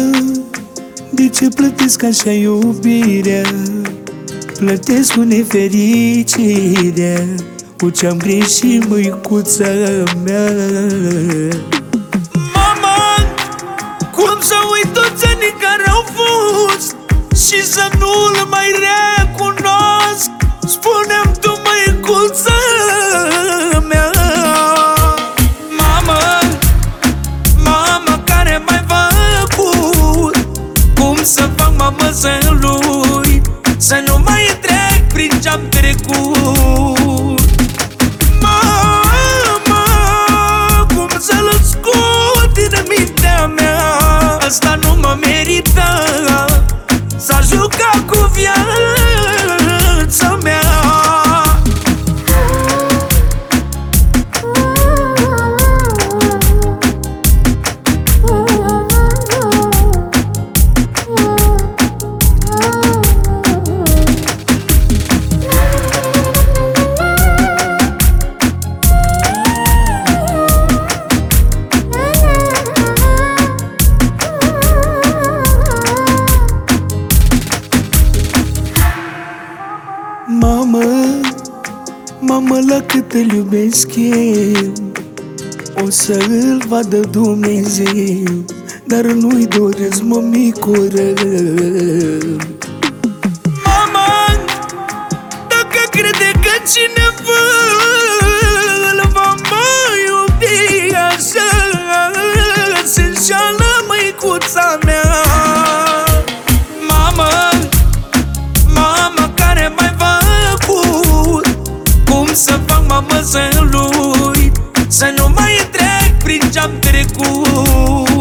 de ce plătesc așa iubirea? Plătesc cu nefericirea, cu ce-am greșit, măicuța mea. Mama, cum să uit toți anii care au fost și să nu-l mai recunosc? Spune-mi tu, măicuța mea. Mama, care m-ai făcut? Cum să fac, mamă, să lui, să nu mai trec prin ce-am trecut? Mama, cum să-l scot din mintea mea? Asta nu mă merită, s-a jucat cu viața mea. Mamă, la cât îl iubesc eu, o să-l vadă Dumnezeu, dar nu-i doresc, mămicură. Mama, dacă crede că cineva îl va mai iubi așa, se înșală, măicuța mea. Mama, care m-ai făcut? Cum să fac, mamă, să lui, să nu mai trec prin ce-am trecut?